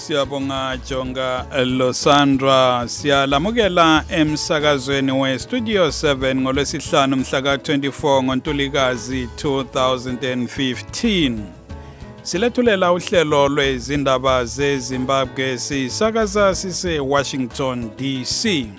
Siyabonga Jonga Losandra, siyalamukela emsakazweni we-Studio 7 ngolwesihlanu mhla ka-24 ngoNtulikazi 2015. Silethulela uhlelo lwezindaba zeZimbabwe sisakaza sise-Washington DC.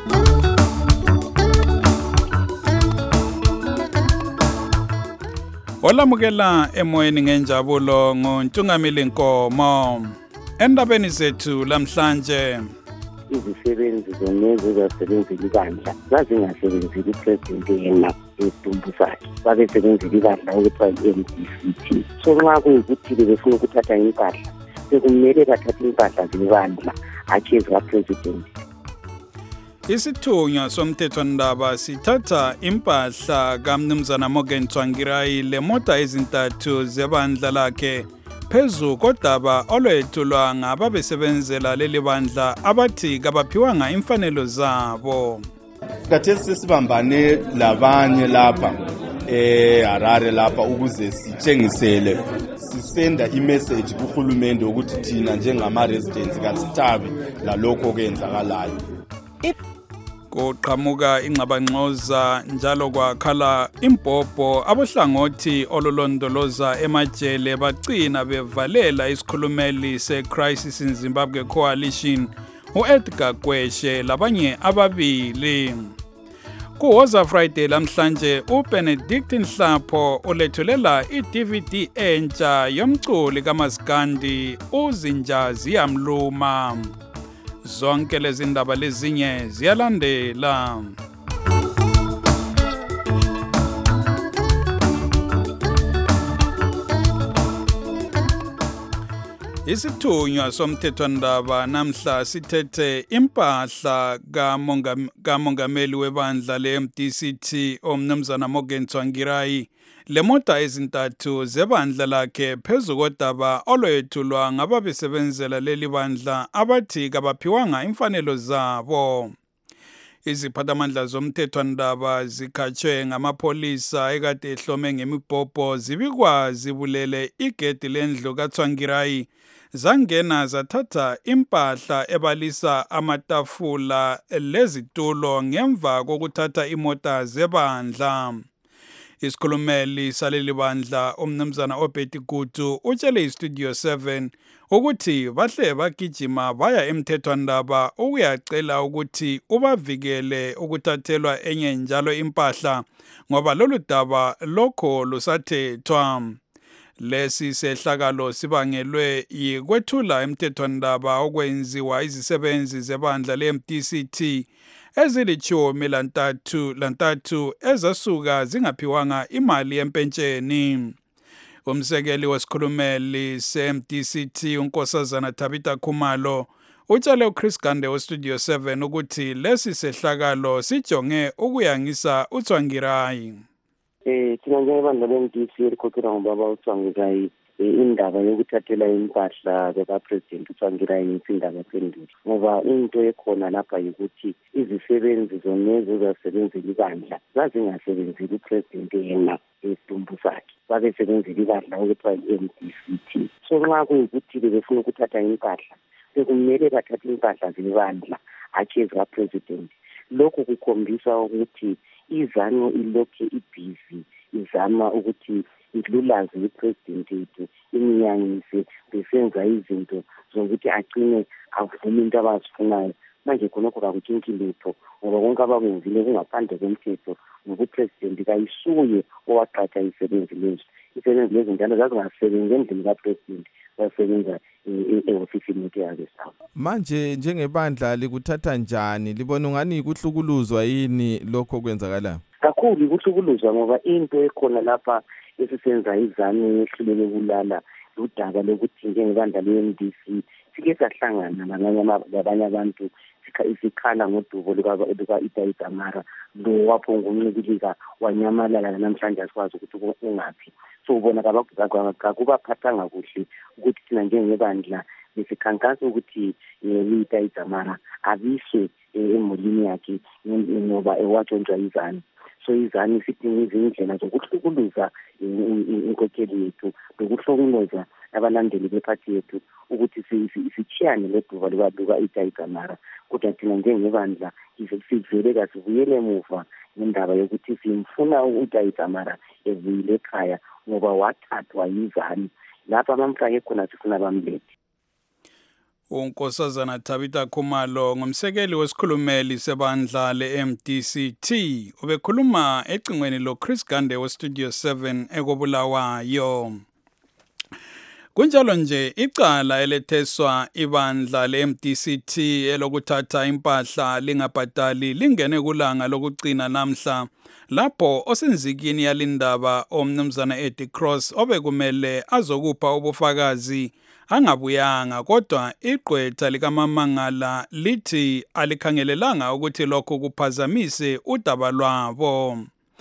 Olamukela emoyeni ngenjabulo nguNtungamili Nkomo. Endabeni zethu lamhlanje, izisebenzi zonezi zasebenzela ibandla zazingasebenzeli upresident yena esidumbu sakhe, babesebenzela ibandla okuthiwa i-MDCT. So nxa kuyikuthi befuna ukuthatha impahla, sekumele bathathe impahla zebandla hatshi ezikapresident. isithunywa somthethwandaba sithatha impahla kaMnumzana Morgan Tsvangirai lemota ezintathu zebandla lakhe phezu kodaba olwethulwa ngababesebenzela leli bandla abathi kabaphiwanga imfanelo zabo. Khathesi sesibambane labanye lapha Harare lapha ukuze sitshengisele sisenda imessage kuhulumende ukuthi thina njengama residents kasithabi lalokho okwenzakalayo. Kuqhamuka ingxabangxoza njalo kwakhala imbhobho abohlangothi olulondoloza emajele bagcina bevalela isikhulumeli se-Crisis in Zimbabwe Coalition u-Edgar Gweshe labanye ababili. Kuwoza Friday lamhlanje uBenedict Nhlapho ulethulela i-DVD entsha yomculi kaMaskandi uZinja Ziyamluma. Zonke lezi ndaba lezinye ziyalandela. Isithunywa somthethwandaba namhla sithethe impahla kamongameli webandla le-MDCT oMnumzana Morgan Tsvangirai lemota ezintathu zebandla lakhe phezu kodaba olwethulwa ngababesebenzela leli bandla abathi kabaphiwanga imfanelo zabo. Iziphathamandla zomthethwandaba zikhatshwe ngamapholisa ekade ehlome ngemibhobho zibikwa zibulele igedi lendlu kaTsvangirai zangena zathatha impahla ebalisa amatafula lezitulo ngemva kokuthatha imota zebandla. Isikhulumeli saleli bandla uMnumzana Obedi Gutu utshele iStudio 7 ukuthi bahle bagijima baya emthethwandaba ukuyacela ukuthi ubavikele ukuthathelwa enye njalo impahla ngoba lolu daba lokho lusathethwa. Lesi sehlakalo sibangelwe yikwethula emthethwandaba okwenziwa izisebenzi zebandla le-MDCT ezilitshumi-lantathu ezasuka zingaphiwanga imali yempentsheni. Umsekeli wesikhulumeli se-MDCT uNkosazana Tabitha Khumalo utshele uChris Gande weStudio 7 ukuthi lesi sehlakalo sijonge ukuyangisa uTsvangirai. Thina njengebandla le-MDC elikhokhela ngubaba uTsvangirai indaba yokuthathela impahla zikapresident uTsvangirai iphinda phendula ngoba into ekhona lapha yikuthi izisebenzi zonezi zasebenzela ibandla zazingasebenzeli upresident yena esidumbu sakhe, babesebenzela ibandla okuthiwa i-MDCT. So nxa kuyikuthi befuna ukuthatha impahla sekumele bathathe impahla zebandla hatshi ezikapresident. Lokhu kukhombisa ukuthi izano ilokhe ibhizi izama ukuthi ilulaze ipresident yethu imnyangise besenza izinto zokuthi agcine avume into abazifunayo. Manje khonokho kakutshintshi lutho ngoba konke abakwenzile kungaphandle komthetho ngokupresident kayisuye owaqatha isebenzi lezi. Isebenzi lezi njalo zazingasebenzi endlini kapresident, basebenza e-ofisini yethu yakeSouth. Manje njengebandla likuthatha njani? Libona ungani kuhlukuluzwa yini lokho kwenzakalayo? Kakhulu kuhlukuluzwa ngoba into ekhona lapha esisenza izame ehlulele kulala udaba lokuthi njengebandla le-MDC sike sahlangana nabanye abantu isikhala ngodubo luka-Itai Dzamara lo wapho ngokuncibilika wanyamalala namhlanje asikwazi ukuthi ungaphi. So ubona kakubaphathanga kuhle ukuthi thina njengebandla besikhankasa ukuthi u-Itai Dzamara abiswe emulini yakhe ngoba ewatshontsha izani. So izani isidinga izindlela zokuhlukuluza inkokheli yethu lokuhlokoloza abalandeli bephathi yethu ukuthi sichiyane leduva luka-Itayi Mara, kodwa thina njengebandla sivele kasibuyele emuva ngendaba yokuthi simfuna u-Itayi Mara evuyile ekhaya ngoba wathathwa yizani lapha bamfake khona sifuna bamlethe. uNkosazana Tabitha Khumalo ngumsekeli wesikhulumeli sebandla le-MDCT ubekhuluma ecingweni loChris Gande weStudio 7 ekobulawayo. Kunjalo nje icala eletheswa ibandla le-MDCT elokuthatha impahla lingabhadali lingene kulanga lokugcina namhla lapho osenzikini yalindaba omnumzana Eddie Cross obekumele azokupha ubufakazi angabuyanga, kodwa iqwetha likamamangala lithi alikhangelelanga ukuthi lokho kuphazamise udaba lwabo.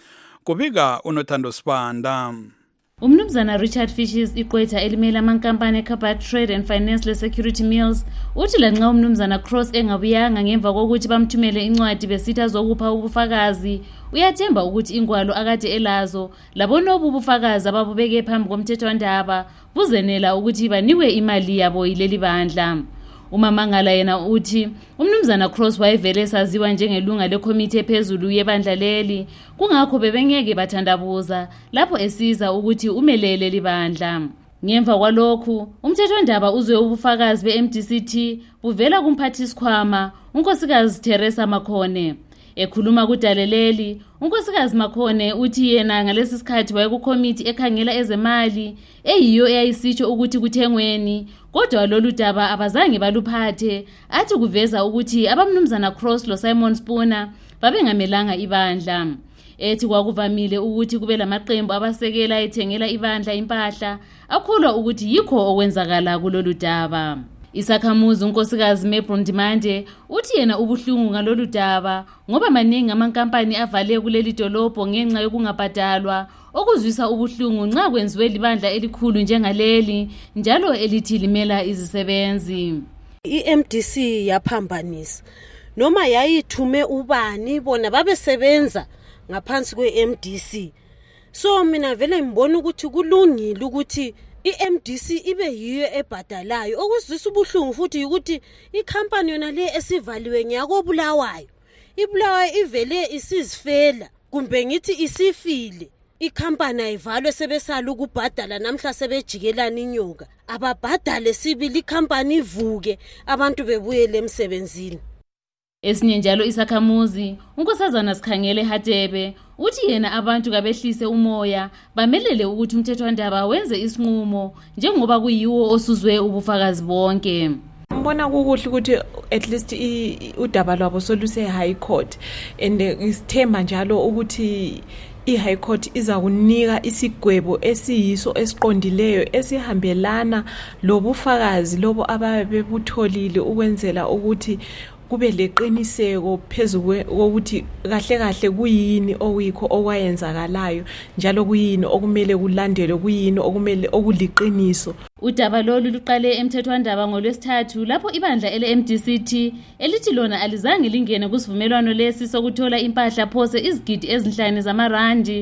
Kubika uNothando Sibanda. Umnumzana Richard Fishes iqwetha elimela amankampani eCabot Trade and Finance le-Security Mills uthi lanxa umnumzana Cross engabuyanga ngemva kokuthi bamthumele incwadi besithi azokupha ubufakazi, uyathemba ukuthi ingwalo akade elazo labonobu bufakazi ababubeke phambi komthethwandaba buzenela ukuthi banikwe imali yabo yileli bandla. uMamangala yena uthi umnumzana Cross wayevele saziwa njengelunga lekhomithi ephezulu yebandla leli, kungakho bebengeke bathandabuza lapho esiza ukuthi umelele libandla. Ngemva kwalokhu umthethwandaba uzwe ubufakazi be-MDCT buvela kumphathisikhwama unkosikazi Teresa Makhone. Ekhuluma kudaleleli, unkosikazi Makhone uthi yena ngalesi sikhathi wayekukhomithi ekhangela ezemali eyiyo eyayisitsho ukuthi kuthengweni, kodwa lolu daba abazange baluphathe, athi kuveza ukuthi abamnumzana Cross lo Simon Spooner babengamelanga ibandla. Ethi kwakuvamile ukuthi kube lamaqembu abasekela ethengela ibandla impahla, akholwa ukuthi yikho okwenzakala kulolu daba. Isakhamuzi unkosikazi Mebron Dimande uthi yena ubuhlungu ngalolu daba ngoba maningi amankampani avale kuleli dolobho ngenxa yokungabhadalwa, okuzwisa ubuhlungu nxa kwenziwe libandla elikhulu njengaleli njalo elithi limela izisebenzi. iMDC yaphambanisa noma yayithume ubani bona babesebenza ngaphansi kweMDC. So mina vele ngibona ukuthi kulungile ukuthi iMDC ibe yiyo ebhadalayo, okuzwisa ubuhlungu futhi ukuthi ikhampani yona le esivaliwe ngiyakobulawayo, ibulawayo ivele isizifela kumbe ngithi isifile. Ikhampani ayivalwe sebesala ukubhadala namhla sebejikelana inyoka, ababhadale sibili ikhampani ivuke abantu bebuyele emsebenzini. Esinye njalo isakhamuzi unkosazana Sikhangele Hatebe uthi yena abantu kabehlise umoya bamelele ukuthi umthethwandaba wenze isinqumo njengoba kuyiwo osuzwe ubufakazi bonke. Mbona kukuhle ukuthi at least udaba lwabo soluse high court, and isithemba njalo ukuthi i-High Court iza kunika isigwebo esiyiso esiqondileyo esihambelana lobufakazi lobo ababebutholile ukwenzela ukuthi kube leqiniseko phezulu ukuthi kahle kahle kuyini okuyikho okwayenzakalayo njalo kuyini okumele kulandelwe, kuyini okumele okuliqiniso. Udaba lolu luqale emthethwandaba ngolwesithathu lapho ibandla ele-MDCT elithi lona alizange lingene kusivumelwano lesi sokuthola impahla phose izigidi ezinhlanu zamarandi,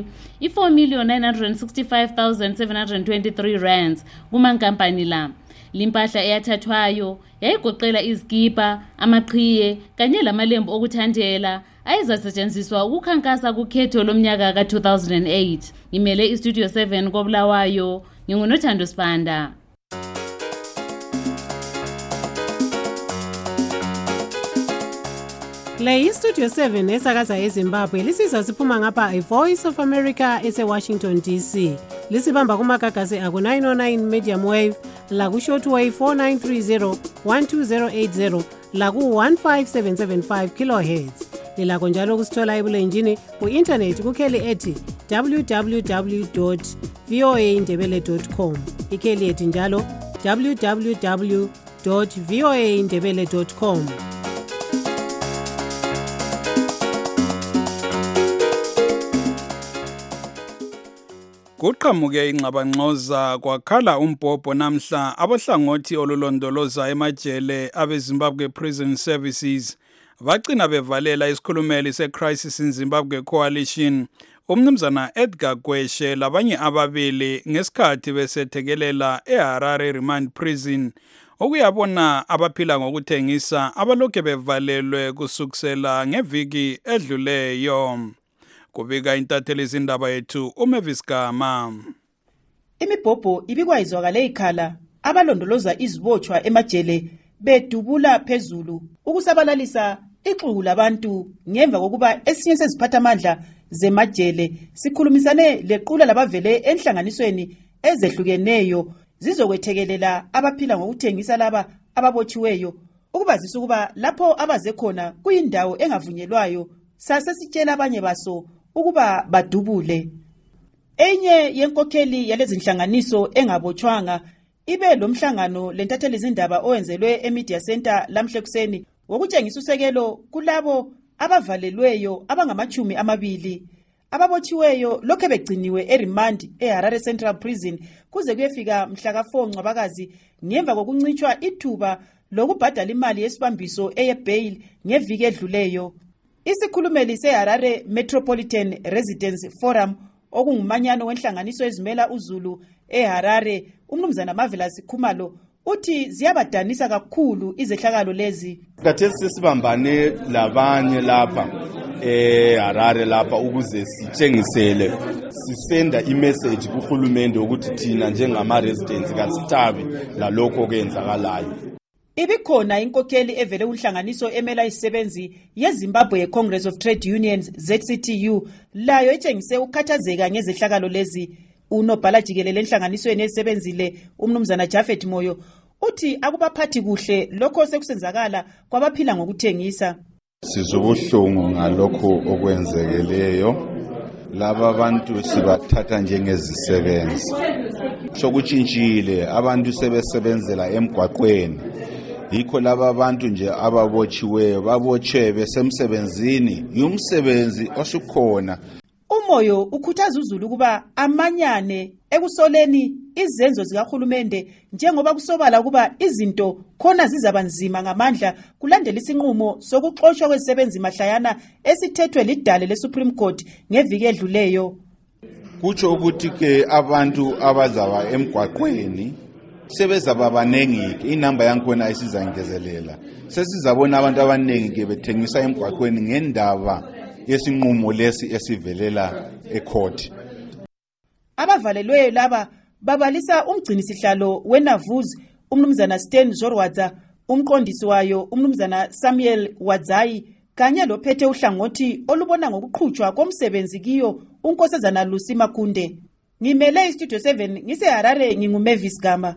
i4,965,723 rands kumankampani la. Limpahla eyathathwayo yayigoqela izikipa, amaqhiye kanye lamalembu okuthandela ayezasetshenziswa ukukhankasa kukhetho lomnyaka ka-2008. Ngimele iStudio 7 kobulawayo, nginguNothando Sibanda. Le iStudio 7 esakaza eZimbabwe lisizwa siphuma ngapha iVoice of America eseWashington DC. Lisibamba kumagagasi aku 909 medium wave, laku shortwave 4930 12080, laku 15775 kilohertz. Lilakho njalo kusithola ebulenjini ku-internet kukheli ethi www.voaindebele.com. Ikheli ethi njalo www.voaindebele.com. Kuqhamuke ingxabangxoza kwakhala umbhobho namhla abohlangothi olulondoloza emajele abeZimbabwe Prison Services bagcina bevalela isikhulumeli seCrisis in Zimbabwe Coalition Umnumzana Edgar Gweshe labanye ababili ngesikhathi besethekelela eHarare Remand Prison okuyabona abaphila ngokuthengisa abalokhe bevalelwe kusukela ngeviki edluleyo. Kubika intatheli izindaba yethu uMavis Gama. Imibhobho ibikwa izwakale ikhala abalondoloza izibotshwa emajele bedubula phezulu ukusabalalisa ixuku labantu ngemva kokuba esinye seziphathamandla zemajele sikhulumisane lequla labavele enhlanganisweni ezehlukeneyo zizokwethekelela abaphila ngokuthengisa laba ababotshiweyo ukubazisa ukuba lapho abaze khona kuyindawo engavunyelwayo sasesitshela abanye baso ukuba badubule. Enye yenkokheli yalezi nhlanganiso engabotshwanga ibe lo mhlangano lentatheli izindaba owenzelwe eMedia Center lamhle kuseni wokutshengisa usekelo kulabo abavalelweyo abangamachumi 2 ababotshiweyo lokho begciniwe eRemand eHarare Central Prison kuze kuyefika mhla ka4 Ncwabakazi ngemva kokuncitshwa ithuba lokubhadala imali yesibambiso eyebail ngeviki edluleyo. Isikhulumeli seHarare Metropolitan Residents Forum okungumanyano wenhlanganiso ezimela uZulu eHarare umnumzana Marvelous Khumalo uthi ziyabadanisa kakhulu izehlakalo lezi. Khathesi sesibambane labanye lapha eHarare lapha ukuze sitshengisele sisenda imessage kuhulumende ukuthi thina njengama residents kasithabi lalokho okwenzakalayo. Ibikhona inkokheli evele unhlanganiso emela isisebenzi yeZimbabwe Congress of Trade Unions ZCTU layo etshengise ukukhathazeka ngezehlakalo lezi. Unobhala jikelele enhlanganisweni esebenzile umnumzana Jafet Moyo uthi akubaphathi kuhle lokho sekusenzakala kwabaphila ngokuthengisa. Sizobuhlungu ngalokho okwenzekeleyo. Laba bantu sibathatha njengezisebenzi. Sokutshintshile abantu sebesebenzela emgwaqweni. Yikho laba bantu nje ababotshiweyo babotshwe besemsebenzini yumsebenzi osukhona. Umoyo ukhuthaza uZulu kuba amanyane ekusoleni izenzo zikahulumende njengoba kusobala kuba izinto khona zizabanzima ngamandla kulandela isinqumo sokuxoshwa kwezisebenzi mahlayana esithethwe lidale leSupreme Court ngeviki edluleyo. Kutsho ukuthi ke abantu abazaba emgwaqweni sebezaba banengi inamba yakhona ayisizangezelela. Sesizabona abantu abanengi ke bethengisa emgwaqweni ngendaba yesinqumo lesi esivelela ecourt. Abavalelweyo laba babalisa umgcini sihlalo weNavuzi umnumzana Stan Zorwadza, umqondisi wayo umnumzana Samuel Wadzai kanye lophethe uhlangothi olubona ngokuqhutshwa komsebenzi kiyo unkosazana Lucy Makunde. Ngimele iStudio 7 ngiseHarare nginguMavis Gama.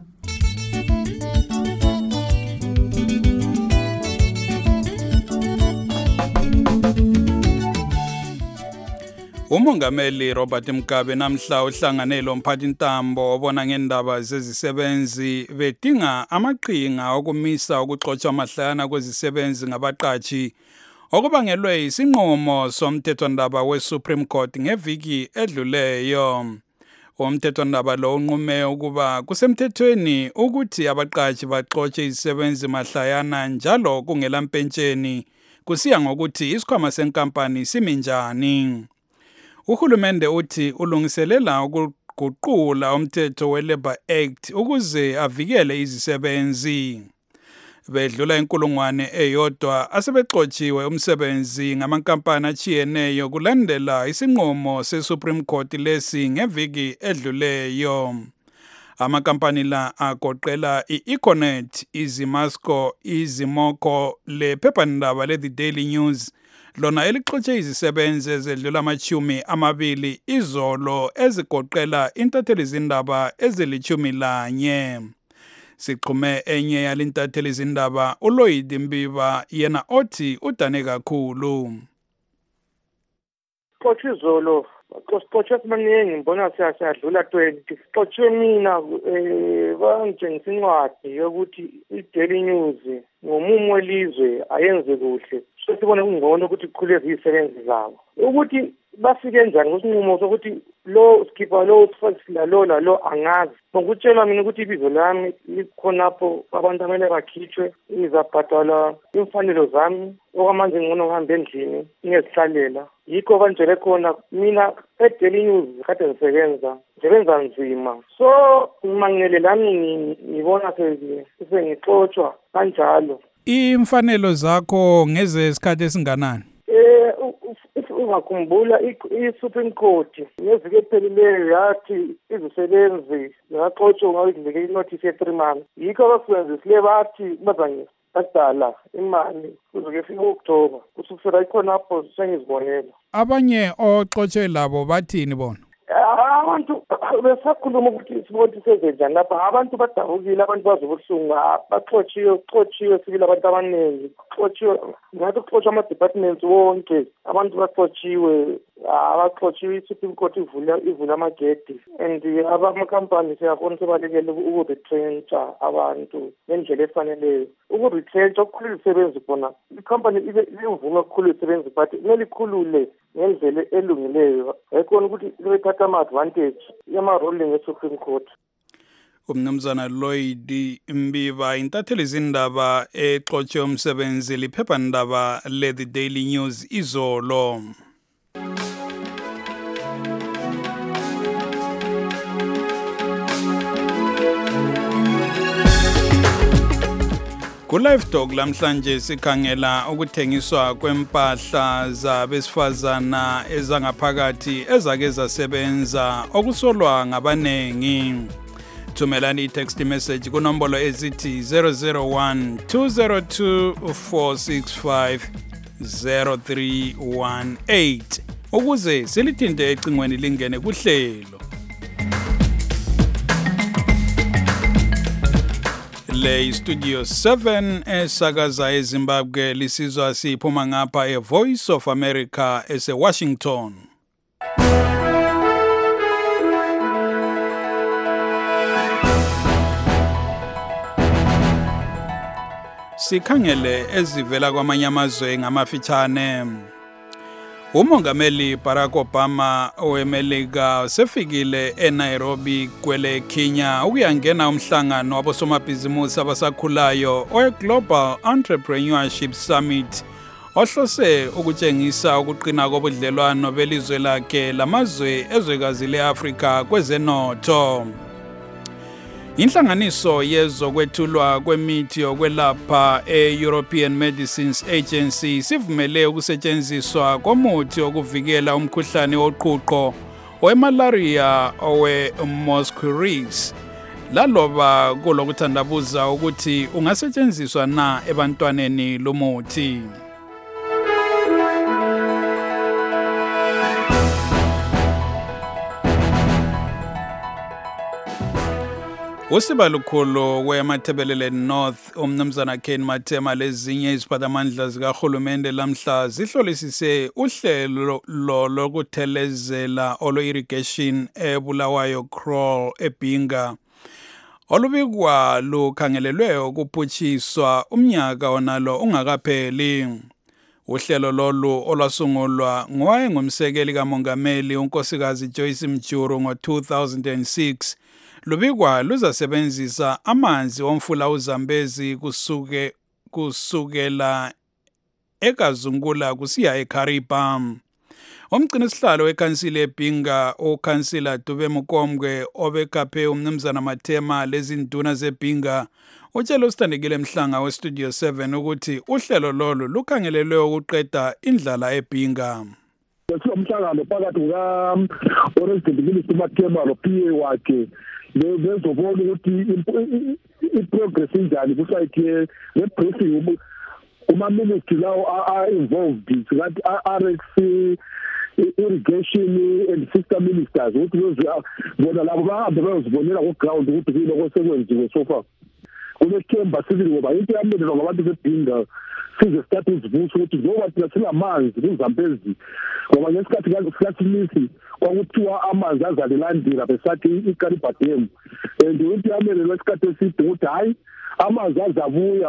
Umongameli Robert Mugabe namhla uhlangane lomphathintambo obona ngendaba zezisebenzi bedinga amaqhinga okumisa ukuxotsha amahlayana kwezisebenzi ngabaqashi okubangelwe isinqumo somthethwandaba weSupreme Court ngeviki edluleyo. Umthethwandaba lo unqume ukuba kusemthethweni ukuthi abaqashi baxotshe izisebenzi mahlayana njalo kungela mpentsheni kusiya ngokuthi isikhwama senkampani siminjani. Uhulumende uthi ulungiselela ukuguqula umthetho weLabour Act ukuze avikele izisebenzi. Bedlula inkulungwane eyodwa asebexotshiwe umsebenzi ngamankampani achiyeneyo kulandela isinqumo seSupreme Court lesi ngeviki edluleyo. Amakampani la agoqela iEconet, iZimasco, iZimoco lephephandaba leThe Daily News lona elixotshe izisebenzi ezedlula ama-20 izolo ezigoqela intatheli izindaba ezili-11. Siqhume enye yalintatheli izindaba uLloyd Mbiba yena othi udane kakhulu. Xotshe izolo xotshe semaningi ngibona siyadlula 20. Xotshe mina bangitshengisa incwadi yokuthi iDaily News ngomumo welizwe ayenze kuhle. Sibone kungcono ukuthi kukhuleke izisebenzi zabo ukuthi bafike njani kusinqumo sokuthi lo skipper lo lo angazi ngokutshelwa mina ukuthi ibizo lami likhonapho abantu amele bakhitshwe ngizabhadala imfanelo zami okwamanje ngcono ngihambe endlini ngiyezihlalela yikho banjele khona mina eDaily News kade ngisebenza nzima so mangele lami ngibona sengixoxwa kanjalo. Imfanelo zakho ngeze isikhathi esinganani? Ungakhumbula i-Supreme Court ngeviki ephelileyo yathi izisebenzi zingaxotshwa ngavike inotice ye-3 months. Yikho abasebenzisile bathi bazangebhadala imali kuze kufike u-October. Kusukela khonapho sengizibonela. Abanye oxotshwe labo bathini bona? Abantu besakhuluma ukuthi sibone sezenjani lapha abantu badabukile abantu bazobuhlungu baxotshiwe sibili abantu abaningi baxotshiwe ngathi kuxotshwa ama-departments wonke abantu baxotshiwe abaxotshiwe i-Supreme Court ivula amagedi and amakhampani siyabona sebalekele uku-retrencha abantu ngendlela efaneleyo. Uku-retrencha ukukhulula isebenzi khona ikhampani imvume ukukhulula isebenzi but kumele ikhulule ngendlela elungileyo ayikona ukuthi bethatha ama-advantage yama-ruling e-Supreme Court. Umnumzana Lloyd Mbiba intatheli zindaba exotshe umsebenzi liphephandaba le-The Daily News izolo. Ku-Live Talk lamhlanje sikhangela ukuthengiswa kwempahla zabesifazana ezangaphakathi ezake zasebenza okusolwa ngabanengi. Thumelani i-text message kunombolo ezithi 001 202 465 0318 ukuze silithinte ecingweni lingene kuhlelo. Le Studio 7 esakaza eZimbabwe lisizwa siphuma ngapha eVoice of America eseWashington. Sikhangele ezivela kwamanye amazwe ngamafitshane. Umongameli Barack Obama weMelika sefikile eNairobi kwele Kenya ukuyangena umhlangano wabosomabhizimusi abasakhulayo owe-Global Entrepreneurship Summit ohlose ukutshengisa ukuqina kobudlelwano belizwe lakhe lamazwe ezwekazi le-Afrika kwezenotho. Inhlanganiso yezokwethulwa kwemithi yokwelapha e-European Medicines Agency sivumele ukusetshenziswa komuthi wokuvikela umkhuhlane woqhuqho wemalaria owe-Mosquirix. Laloba kulokuthandabuza ukuthi ungasetshenziswa na ebantwaneni lomuthi. Usibalukhulu weMathebelele North umnumzana Ken Matema lezinye iziphathamandla zikahulumende lamhla zihlolisise uhlelo lokuthelezela olo-irrigation eBulawayo Crawl eBinga olubikwa lukhangelelwe ukuphutshiswa umnyaka onalo ungakapheli. Uhlelo lolu olwasungulwa ngowayengumsekeli kamongameli unkosikazi Joyce Mjuru ngo-2006 lubikwa luzasebenzisa amanzi omfula uZambezi kusukela eKazungula kusiya eKariba. Umgcinisihlalo wekhansila eBinga ukhansila Dube Mukombe obekaphe umnumzana Mathema lezinduna zeBinga utshela usithandekile Mhlanga weStudio 7 ukuthi uhlelo lolu lukhangelelwe ukuqeda indlala eBinga. Umhlangano phakathi kuka-Oresident Minister Mathema lo-PA wakhe bezobona ukuthi i-progress injani kusayithe le-briefing uma-ministry lawo are-involved ngathi RX irrigation and sister ministers ukuthi bona labo bahambe bayozibonela ku-ground ukuthi kuyiloko sekwenziwe so far. Kunethemba sibili ngoba into yamelelwa ngabantu beBinga size sithathe izibuso ukuthi njengoba thina sinamanzi kuZambezi ngoba ngesikhathi sikathimisi kwakuthiwa amanzi azalelandela besathi iKaribadem and into yamelelwa isikhathi eside ukuthi hayi amanzi azabuya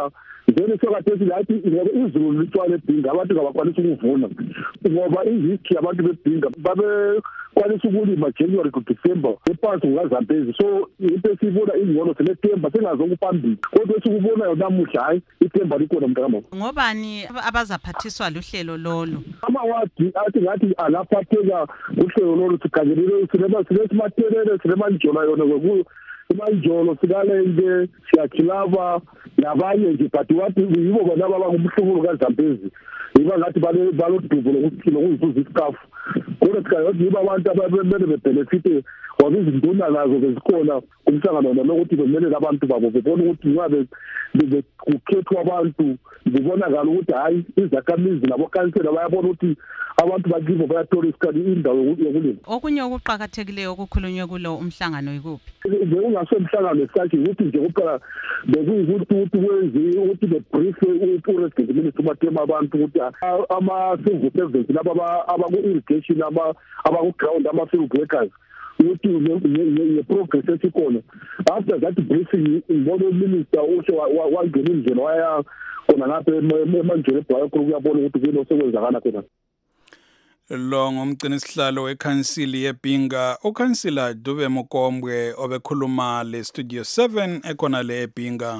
then sokade silathi ngoba izulu litshwala eBhinga abantu ngabakwanisa ukuvuna ngoba ihistory abantu beBhinga babe kwanisa ukulima January to December ephansi kukaZambezi. So into esibona ingcono selethemba sengazokuphambili kodwa sikubonayo namuhla hayi ithemba likhona mntakama. Ngobani abazaphathiswa luhlelo lolo? Amawadi athi ngathi alaphatheka uhlelo lolo sigangelele silesimaterele silemanjola yona ngoku imanjolo sikalenge siyakhilava nabanye nje but wathi yibo bona abangumhlubulo kaZambezi yiba ngathi balodubo lokuzifuza isikafu kodwa sikayothi yiba abantu ababemele bebenefite ngoba izinduna nazo bezikhona kumhlangano nokuthi bemele abantu babo bebona ukuthi ngabe kukhethwa abantu bibonakala ukuthi hayi izakhamizi nabo kansela bayabona ukuthi abantu bakibo bayathola isikhathi indawo yokulima. Okunye okuqhakathekileyo okukhulunywe kulo umhlangano yikuphi? Bekungasemhlangano sakhe ukuthi nje kuphela bekuyikuthi wenze ukuthi bebrief upresident minister uMathema abantu ukuthi ama-civil servants laba abaku-irrigation abaku-ground ama-field workers ukuthi ne-progress esikhona. After that briefing ngibona uminister usho wangena indlela waya khona ngapha emanjeni ebhayakho kuyabona ukuthi kuyini osekwenzakala khona. Lo ngumgcini sihlalo weKhansili yeBhinga uKhansila Dube Mokombwe obekhuluma le Studio 7 ekhona le eBhinga.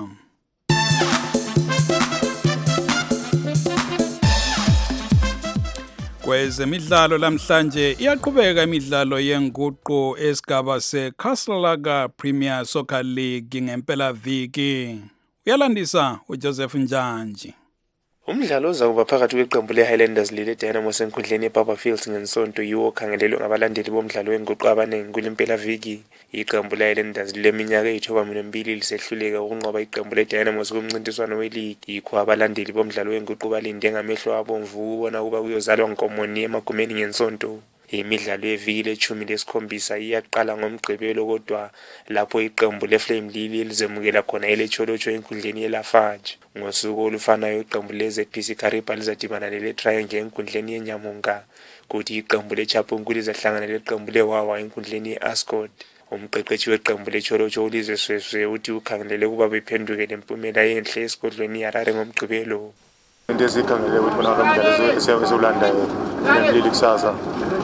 Kwezemidlalo lamhlanje iyaqhubeka imidlalo yenguqu esigaba seKasalaka Premier Soccer League ngempela viki. Uyalandisa uJoseph Njanji. Umdlalo ozakuba phakathi kweqembu leHighlanders leDynamos enkundleni eBarberfields ngensonto yiwo okhangelelwe ngabalandeli bomdlalo wenguqu abaningi kulimpela viki. Iqembu leHighlanders leminyaka eyi-12 lisehluleka ukunqoba iqembu leDynamos kumncintiswano weligi. Yikho abalandeli bomdlalo wenguqu balinde ngamehlo abomvu ukubona kuba kuyozalwa nkomoni emagumeni ngensonto. Imidlalo yeviki le-17 iyaqala ngoMgqibelo kodwa lapho iqembu leFlame Lily lizemukela khona eLecholocho enkundleni yeLafarge. Ngosuku olufanayo iqembu leZPC Kariba lizadibana leTriangle enkundleni yeNyamunga, kuthi iqembu leChapungu lizahlangana leqembu leWawa enkundleni yeAscot. Umqeqeshi weqembu leCholocho uLizwe Sweswe uthi ukhangelele kuba bephenduke lempumela enhle esigodlweni iHarare ngoMgqibelo. Into esikhangele ukuthi bona umdlalo esolanda Lily kusasa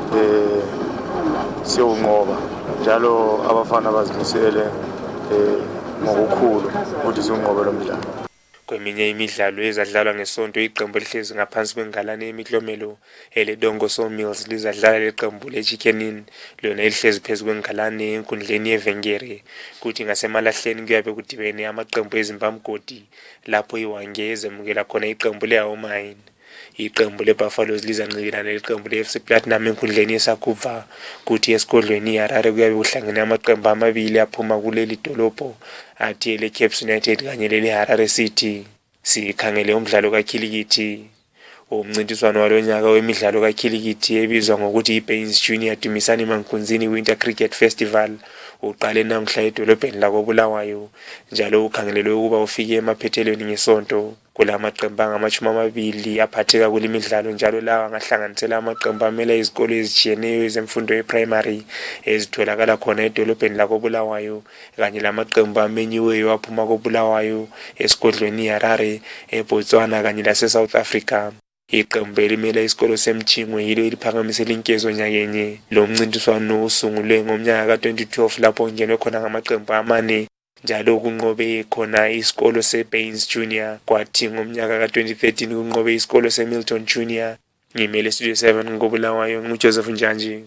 siyonqoba njalo abafana bazimisele ngokukhulu ukuthi siyonqobe lo mdlalo. Kweminye imidlalo ezadlalwa ngesonto iqembu elihlezi ngaphansi kwengalane emiklomelo eleDongo Sawmills lizadlala leqembu leChicken Inn lona elihlezi phezu kwengalane enkundleni yeVengere, kuthi ngasemalahleni kuyabe kudibene amaqembu eZimbabwe lapho iWange ezemukela khona iqembu leHaumine. Iqembu leBuffaloes lizancikilana leqembu leFC Platinum enkundleni yeSakuva, kuthi esigodlweni iHarare kuyabe kuhlangene amaqembu amabili aphuma kuleli dolobho athi eleCape United kanye leleHarare City. Sikhangele umdlalo kaKhilikithi. Umncintiswano walonyaka wemidlalo kaKhilikithi ebizwa ngokuthi iBaines Junior Dumisani Mankunzini Winter Cricket Festival uqale namhla edolobheni lakoBulawayo, njalo ukhangelelwe ukuba ufike emaphethelweni ngesonto. Kulamaqembu angama-20 aphatheka kulimidlalo njalo lawa angahlanganisela amaqembu amela izikolo ezitshiyeneyo ezemfundo yeprimary ezitholakala khona edolobheni lakoBulawayo kanye lamaqembu amenyiweyo aphuma koBulawayo, esigodlweni iHarare, eBotswana kanye laseSouth Africa. Iqembu elimela isikolo seMchingwe yilo eliphakamisela inkezo nyakenye. Lo mncintiswano usungulwe ngomnyaka ka-2012 lapho kungenwe khona ngamaqembu amane njalo kunqobe khona isikolo seBaines Junior, kwathi ngomnyaka ka-2013 kunqobe isikolo seMilton Junior. Ngimele Studio 7 ngoBulawayo nguJoseph Njanji.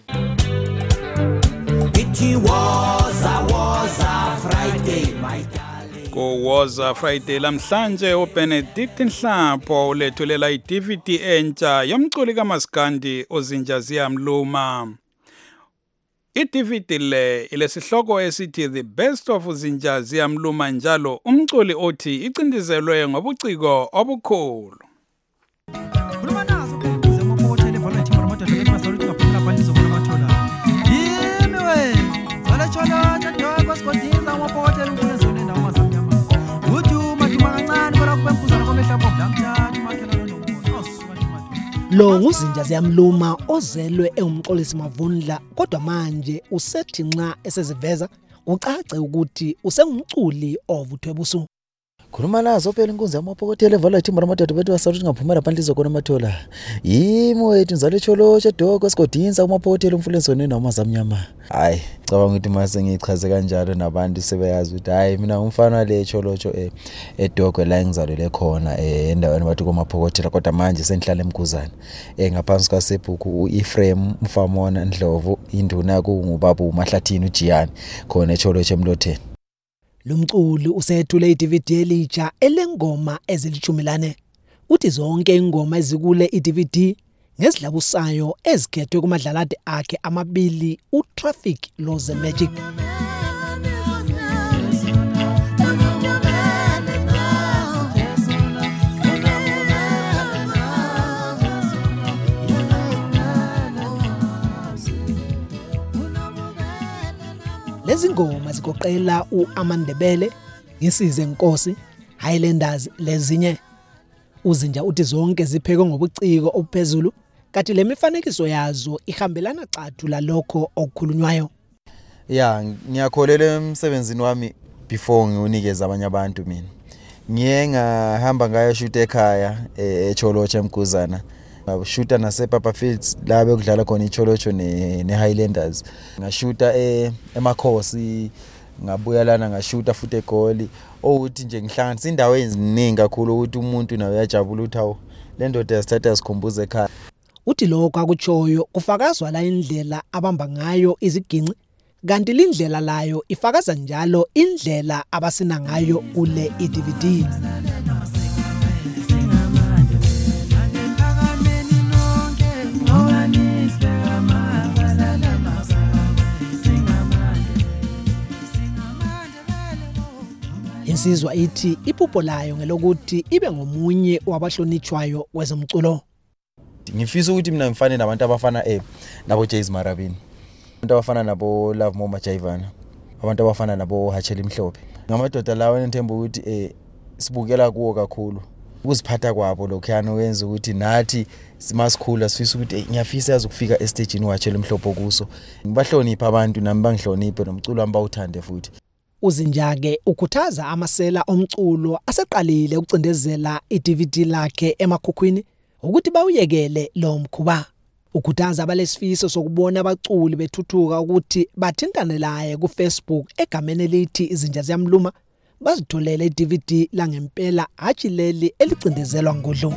Woza Friday lamhlanje uBenedict Nhlapho ulethulela iDVD entsha yomculi kaMaskandi ozinja ziyamluma. iDVD le ilesihloko esithi The Best of Zinja Ziyamluma, njalo umculi othi icindizelwe ngobuciko obukhulu. Lo nguzinja ziyamluma ozelwe engumxolisi Mavundla, kodwa manje usethi nxa eseziveza kucace ukuthi usengumculi ovuthwe busuku. khuluma nazo phela inkunzi yamapokotela evala ithimba lamadoda bethu wasathi singaphumela phandle izokona amathola yimo ethu nzalo echolotshe edoko esigodinsa kumapokotela umfulenzoni namazamnyama hayi cabanga ukuthi mase ngichaze kanjalo nabantu sebeyazi ukuthi hayi mina umfana le echolotsho edoko la engizalele khona endaweni bathi kumapokotela kodwa manje sengihlala eMguzane ngaphansi kaSebhuku uEfrem Mfamona Ndlovu induna kungubaba uMahlathini uJiyani khona echolotshe eMlotheni. Lumculi usethule iDVD elitsha elengoma ezilithumilane. Uthi zonke ingoma ezikule iDVD ngesilabusayo ezikhethwe kumadlalade akhe amabili uTraffic Laws and Magic. Lezi ngoma zigoqela uAmandebele, Ngisize Nkosi, Highlanders lezinye. Uzinja uthi zonke ziphekwe ngobuciko obuphezulu kanti lemifanekiso yazo ihambelana xathu lalokho okukhulunywayo. Ya, ngiyakholela emsebenzini wami before ngiunikeza abanye abantu mina. Ngiye ngahamba ngayo shoot ekhaya eCholotshe eMguzana. Ngashuta nasePapa Fields la bekudlala khona iCholotshe neHighlanders. Ngashuta eMakhosi, ngabuya lana ngashuta futhi eGoli. Ukuthi nje ngihlanganisa indawo eziningi kakhulu ukuthi umuntu nawe uyajabula uthawo le ndoda yasithatha sikhumbuze ekhaya. Uthi lokho akutshoyo kufakazwa la indlela abamba ngayo iziginci kanti lindlela layo ifakaza njalo indlela abasina ngayo kule iDVD. Insizwa ithi iphupho layo ngelokuthi ibe ngomunye wabahlonitshwayo wezomculo. Ngifisa ukuthi mina ngifane nabantu abafana nabo Jays Marabini, abantu abafana nabo Love Moma Jaivana, abantu abafana nabo Hatsheli Mhlophe. Ngamadoda lawo enethemba ukuthi sibukela kuwo kakhulu. Ukuziphatha kwabo lokhuyana wenza ukuthi nathi simasikhula sifisa ukuthi ngiyafisa yazi ukufika estage uHatsheli Mhlophe kuso. Ngibahlonipha abantu nami bangihloniphe nomculo wami bawuthande futhi. Uzinja-ke ukhuthaza amasela omculo aseqalile ukucindezela iDVD lakhe emakhukhwini ukuthi bawuyekele lo mkhuba. Ukhuthaza abalesifiso sokubona abaculi bethuthuka ukuthi bathintane laye kuFacebook egameni elithi Izinja Ziyamluma bazitholele iDVD langempela hatshi leli elicindezelwa ngodlo.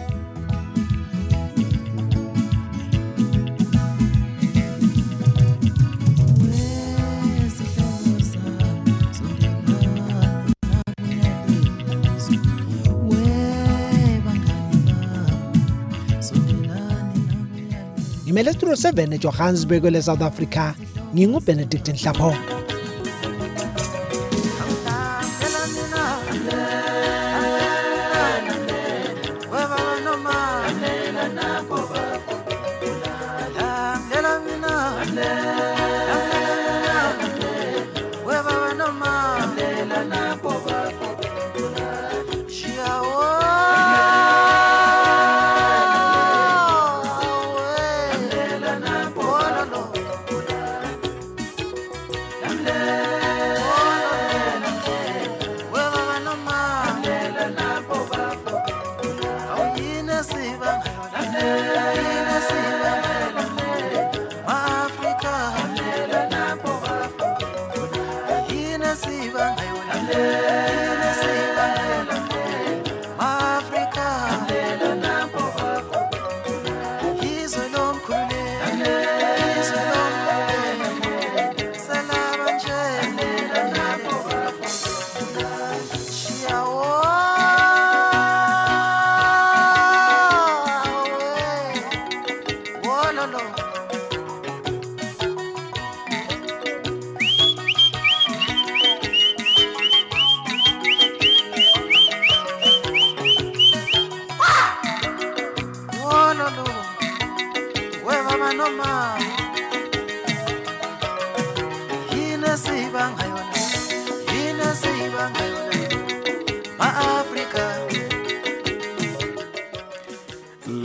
Metro 7 eJohannesburg le South Africa nginguBenedict Nhlapho.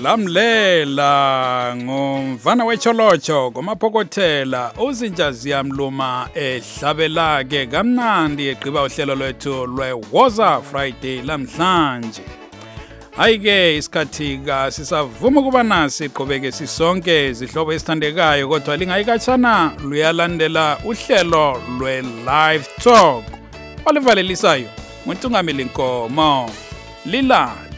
lamlela ngumvana wecholocho komaphokothela uzinja ziyamluma ehlabelake kamnandi egqiba uhlelo lwethu lweWoza Friday lamhlanje. Hayike isikhathi sisavuma kuba nasi iqhubeke sisonke izihlobo esithandekayo kodwa lingayikatshana luyalandela uhlelo lwe-live talk olivalelisayo nguNtungameli Nkomo lila